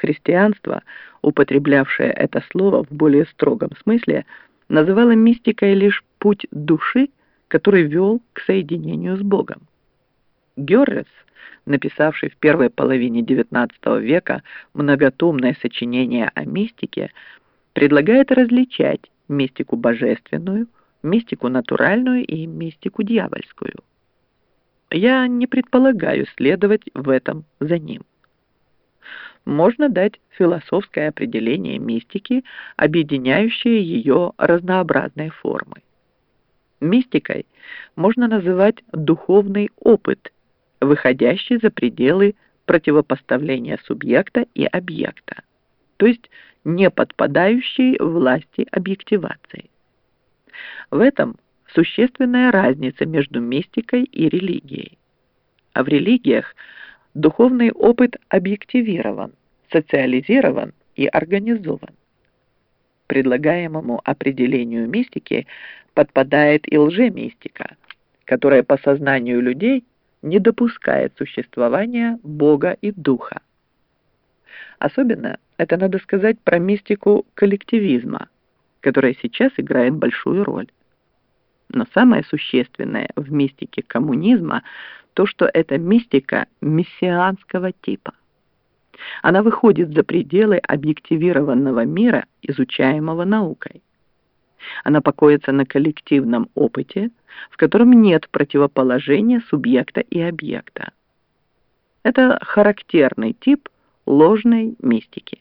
Христианство, употреблявшее это слово в более строгом смысле, называло мистикой лишь путь души, который вел к соединению с Богом. Геррес, написавший в первой половине XIX века многотомное сочинение о мистике, предлагает различать мистику божественную, мистику натуральную и мистику дьявольскую. Я не предполагаю следовать в этом за ним. Можно дать философское определение мистики, объединяющее ее разнообразные формы. Мистикой можно называть духовный опыт, выходящий за пределы противопоставления субъекта и объекта, то есть не подпадающий власти объективации. В этом существенная разница между мистикой и религией. А в религиях духовный опыт объективирован, социализирован и организован. Предлагаемому определению мистики подпадает и лжемистика, которая по сознанию людей не допускает существования Бога и Духа. Особенно это надо сказать про мистику коллективизма, которая сейчас играет большую роль. Но самое существенное в мистике коммунизма то, что это мистика мессианского типа. Она выходит за пределы объективированного мира, изучаемого наукой. Она покоится на коллективном опыте, в котором нет противоположения субъекта и объекта. Это характерный тип ложной мистики.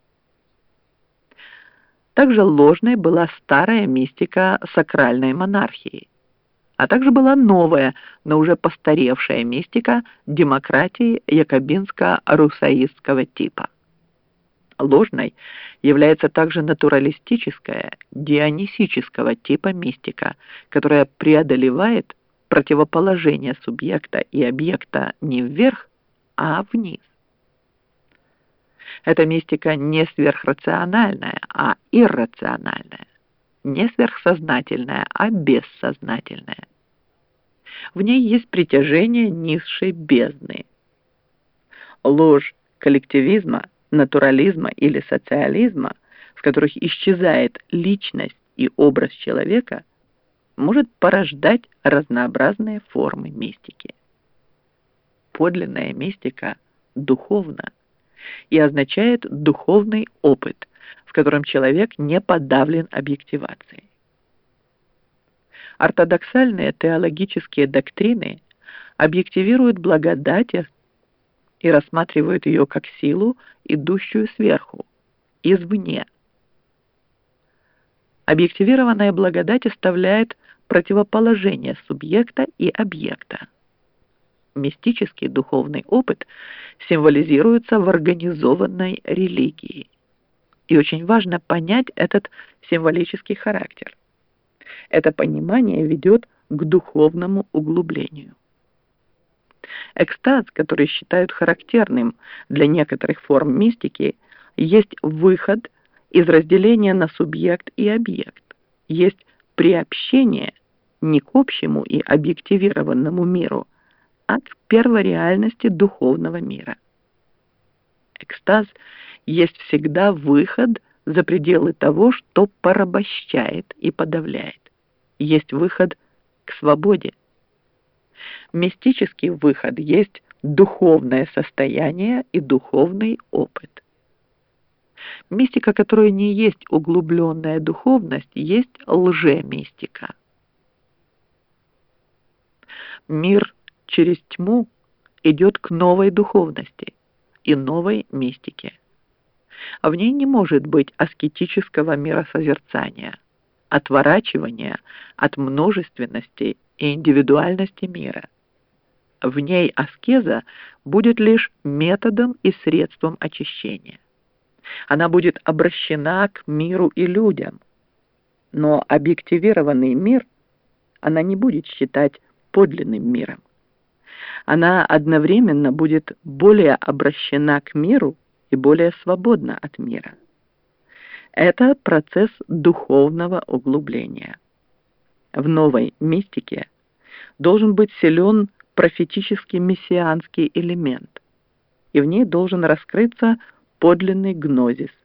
Также ложной была старая мистика сакральной монархии, а также была новая, но уже постаревшая мистика демократии якобинско-русаистского типа. Ложной является также натуралистическая, дионисического типа мистика, которая преодолевает противоположение субъекта и объекта не вверх, а вниз. Эта мистика не сверхрациональная, а иррациональная, не сверхсознательная, а бессознательная. В ней есть притяжение низшей бездны. Ложь коллективизма, натурализма или социализма, в которых исчезает личность и образ человека, может порождать разнообразные формы мистики. Подлинная мистика духовна и означает духовный опыт, в котором человек не подавлен объективацией. Ортодоксальные теологические доктрины объективируют благодать и рассматривают ее как силу, идущую сверху, извне. Объективированная благодать оставляет противоположение субъекта и объекта. Мистический духовный опыт символизируется в организованной религии. И очень важно понять этот символический характер. Это понимание ведет к духовному углублению. Экстаз, который считают характерным для некоторых форм мистики, есть выход из разделения на субъект и объект, есть приобщение не к общему и объективированному миру, а к первореальности духовного мира. Экстаз есть всегда выход за пределы того, что порабощает и подавляет. Есть выход к свободе. Мистический выход есть духовное состояние и духовный опыт. Мистика, которая не есть углубленная духовность, есть лжемистика. Мир через тьму идет к новой духовности и новой мистике. А в ней не может быть аскетического миросозерцания, отворачивания от множественности и индивидуальности мира. В ней аскеза будет лишь методом и средством очищения. Она будет обращена к миру и людям, но объективированный мир она не будет считать подлинным миром. Она одновременно будет более обращена к миру и более свободна от мира. Это процесс духовного углубления. В новой мистике должен быть силен профетический мессианский элемент, и в ней должен раскрыться подлинный гнозис.